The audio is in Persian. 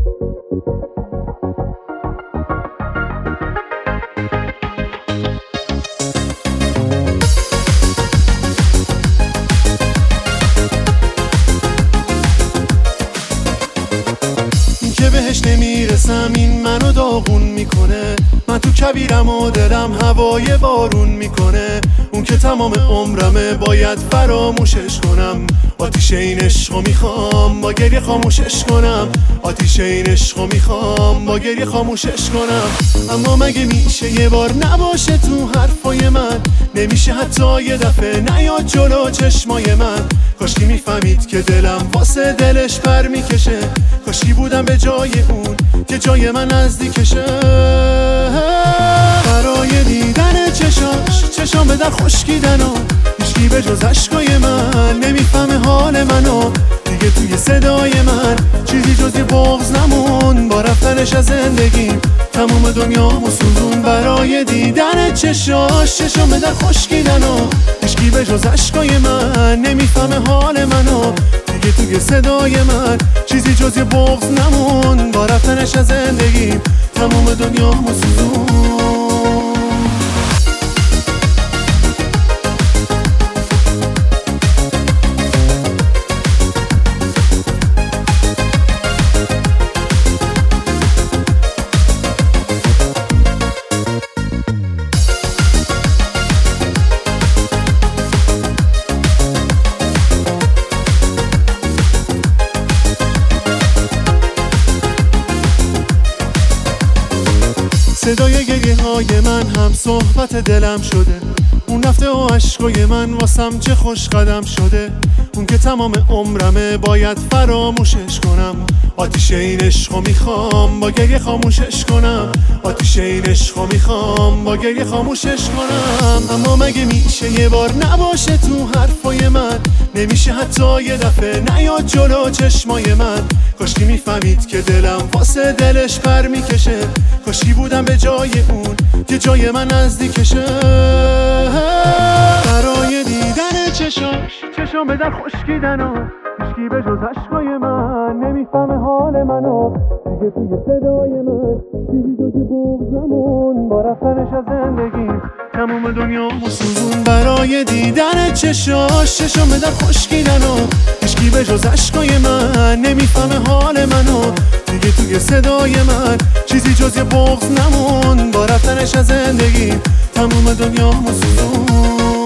که بهش نمیرسم این منو داغون میکنه. من تو کبیرم و دلم هوای بارون میکنه. اون که تمام عمرمه باید فراموشش کنم. آتیش این عشقو میخوام با گریه خاموشش کنم. آتیش این عشقو میخوام با گریه خاموشش کنم. اما مگه میشه یه بار نباشه تو حرفای من؟ نمیشه حتی یه دفعه نیاد جلو چشمای من؟ کاشکی میفهمید که دلم واسه دلش پر میکشه. کاشکی بودم به جای اون که جای من نزدیکشه. برای دیدن چشام به در خشکیدن و هیچکی به جز عشقای من نمیفهمه حال منو. دیگه توی صدای من چیزی جز یه بغض نمون. با رفتنش از زندگیم تموم دنیامو سوزون. برای دیدن چشام به در خشکیدن و هیچکی به جز عشقای من نمیفهمه حال منو. دیگه توی صدای من چیزی جز یه بغض نمون. با رفتنش از زندگیم تموم دنیامو سوزون. صدای گریه های من هم صحبت دلم شده. اون رفته و عشقای من واسم چه خوش قدم شده. اون که تمام عمرمه باید فراموشش کنم. آتیش این عشقو میخوام با گریه خاموشش کنم. آتیش این عشقو میخوام با گریه خاموشش کنم. اما مگه میشه یه بار نباشه تو حرفای من؟ نمیشه حتی یه دفعه نیاد جلو چشمای من؟ کاشکی میفهمید که دلم واسه دلش پر میکشه. کاشکی بودم به جای اون که جای من نزدیکشه. برای دیدن چشام به در خشکیدن و هیچکی به جز عشقای من نمیفهمه حال منو. دیگه توی صدای من چیزی جز یه بغض نمون. با رفتنش از زندگیم تموم دنیامو سوزون. برای دیدن چشام به در خشکیدن و هیچکی به جز عشقای من نمیفهمه حال منو. دیگه توی صدای من چیزی جز یه بغض نمون. با رفتنش از زندگیم تموم دنیامو سوزون.